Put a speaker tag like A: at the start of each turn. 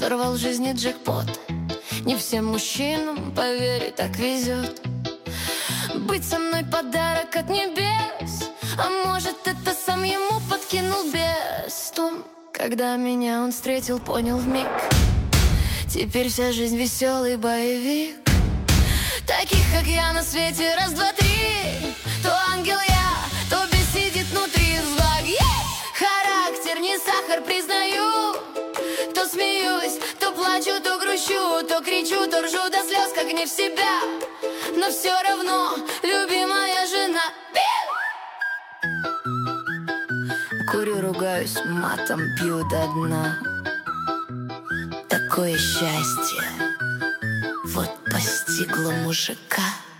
A: сорвал в жизни джекпот. Не всем мужчинам, поверь, так везет. Быть со мной подарок от небес, а может, это сам ему подкинул бес. Том, когда меня он встретил, понял вмиг. Теперь вся жизнь веселый боевик. Таких, как я, на свете раз, два, три. То ангел я, то бес сидит внутри зла. Характер не сахар, признаю. То смеюсь, то плачу, то грущу, то кричу, то ржу до слез, как не в себя. Но все равно любимая жена. Курю, ругаюсь матом, пью до дна. Такое счастье вот постигло мужика.